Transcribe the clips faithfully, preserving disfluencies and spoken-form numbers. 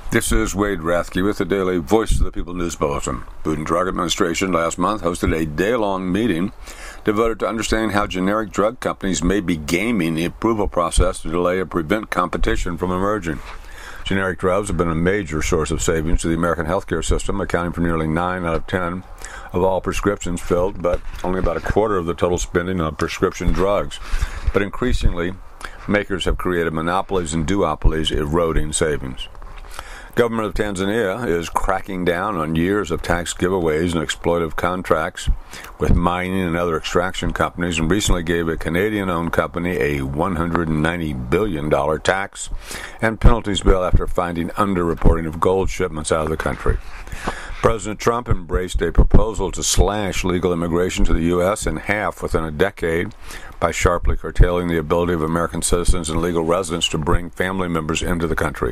This is Wade Rathke with the Daily Voice of the People News Bulletin. Food and Drug Administration last month hosted a day-long meeting devoted to understanding how generic drug companies may be gaming the approval process to delay or prevent competition from emerging. Generic drugs have been a major source of savings to the American healthcare system, accounting for nearly nine out of ten of all prescriptions filled, but only about a quarter of the total spending on prescription drugs. But increasingly, makers have created monopolies and duopolies, eroding savings. Government of Tanzania is cracking down on years of tax giveaways and exploitive contracts with mining and other extraction companies, and recently gave a Canadian-owned company a one hundred ninety billion dollars tax and penalties bill after finding underreporting of gold shipments out of the country. President Trump embraced a proposal to slash legal immigration to the U S in half within a decade by sharply curtailing the ability of American citizens and legal residents to bring family members into the country.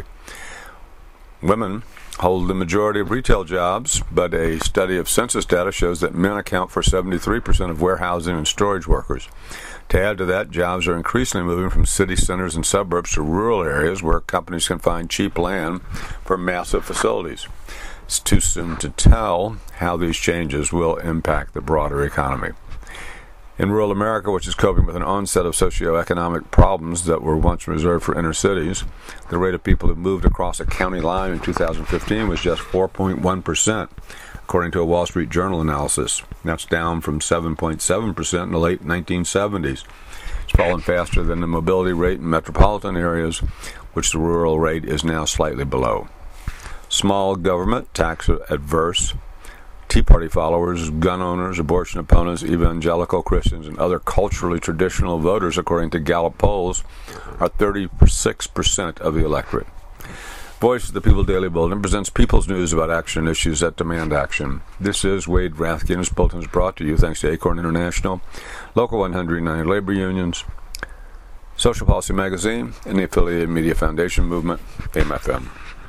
Women hold the majority of retail jobs, but a study of census data shows that men account for seventy-three percent of warehousing and storage workers. To add to that, jobs are increasingly moving from city centers and suburbs to rural areas where companies can find cheap land for massive facilities. It's too soon to tell how these changes will impact the broader economy. In rural America, which is coping with an onset of socioeconomic problems that were once reserved for inner cities, the rate of people who moved across a county line in two thousand fifteen was just four point one percent, according to a Wall Street Journal analysis. That's down from seven point seven percent in the late nineteen seventies. It's fallen faster than the mobility rate in metropolitan areas, which the rural rate is now slightly below. Small government, tax adverse, Tea Party followers, gun owners, abortion opponents, evangelical Christians, and other culturally traditional voters, according to Gallup polls, are thirty-six percent of the electorate. Voice of the People Daily Bulletin presents people's news about action issues that demand action. This is Wade Rathke, and this bulletin is brought to you thanks to Acorn International, Local one hundred nine Labor Unions, Social Policy Magazine, and the Affiliated Media Foundation Movement, A M F M.